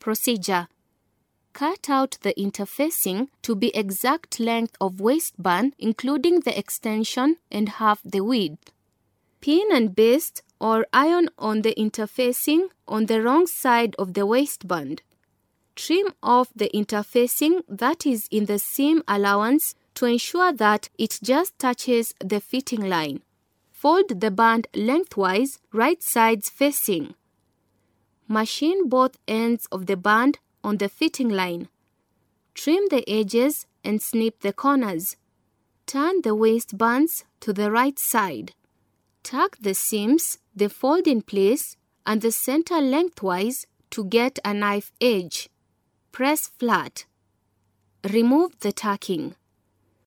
Procedure: cut out the interfacing to be exact length of waistband, including the extension, and half the width. Pin and baste or iron on the interfacing on the wrong side of the waistband. Trim off the interfacing that is in the seam allowance to ensure that it just touches the fitting line. Fold the band lengthwise, right sides facing. Machine both ends of the band on the fitting line. Trim the edges and snip the corners. Turn the waistbands to the right side. Tuck the seams, the fold in place, and the center lengthwise to get a knife edge. Press flat. Remove the tacking.